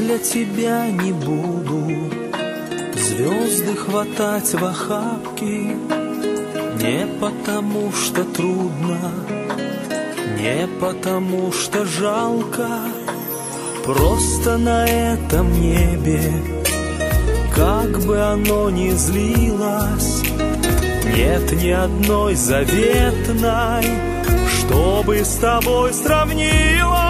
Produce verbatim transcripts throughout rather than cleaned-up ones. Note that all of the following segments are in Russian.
для тебя не буду звезды хватать в охапки, не потому что трудно, не потому что жалко, просто на этом небе, как бы оно ни злилось, нет ни одной заветной, чтобы с тобой сравнилась.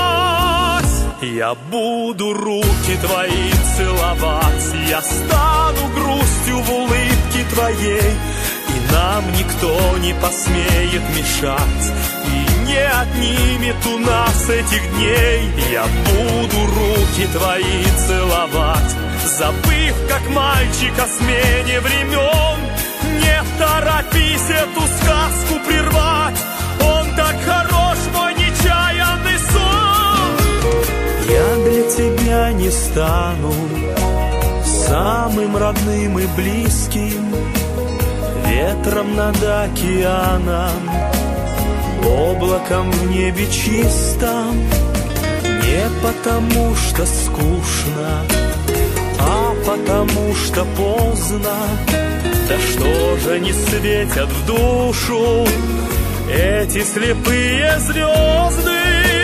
Я буду руки твои целовать, я стану грустью в улыбке твоей, и нам никто не посмеет мешать, и не отнимет у нас этих дней. Я буду руки твои целовать, забыв, как мальчик, о смене времен. Не торопись эту сказку прервать, он так хорош, мой нечаянный сон. Я для тебя не стану самым родным и близким, ветром над океаном, облаком в небе чистом, не потому что скучно, а потому что поздно. Да что же не светят в душу эти слепые звезды?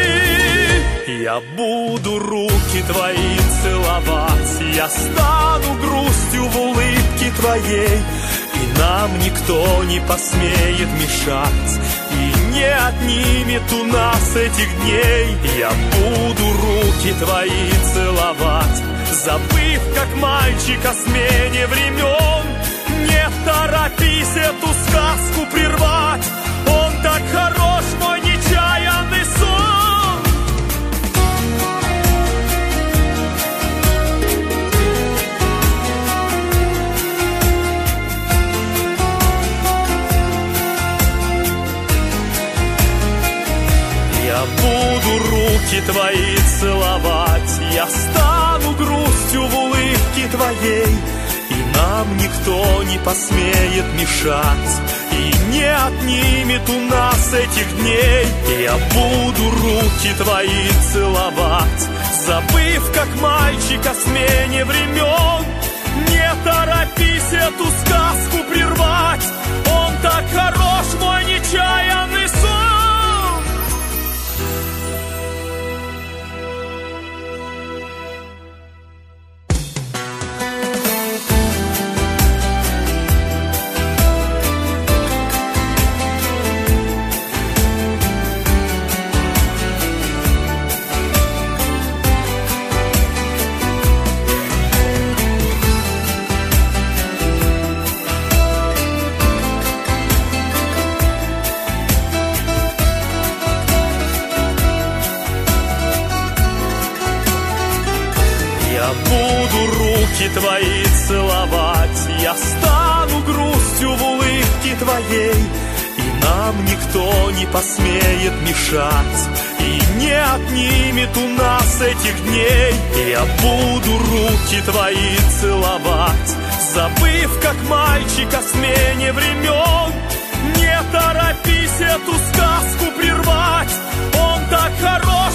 Я буду руки твои целовать, я стану грустью в улыбке твоей, и нам никто не посмеет мешать, и не отнимет у нас этих дней. Я буду руки твои целовать, забыв, как мальчик, о смене времен. Не торопись эту сказку прервать, он так хорош, мой нечаянный сон. Я буду руки твои целовать, я стану грустью в улыбке твоей, и нам никто не посмеет мешать, и не отнимет у нас этих дней. Я буду руки твои целовать, забыв, как мальчик, о смене времен. Не торопись эту сказку прервать, он так хорош, мой нечаянный сон. Твои целовать, я стану грустью в улыбке твоей, и нам никто не посмеет мешать, и не отнимет у нас этих дней. Я буду руки твои целовать, забыв, как мальчик, о смене времен. Не торопись эту сказку прервать, он так хорош,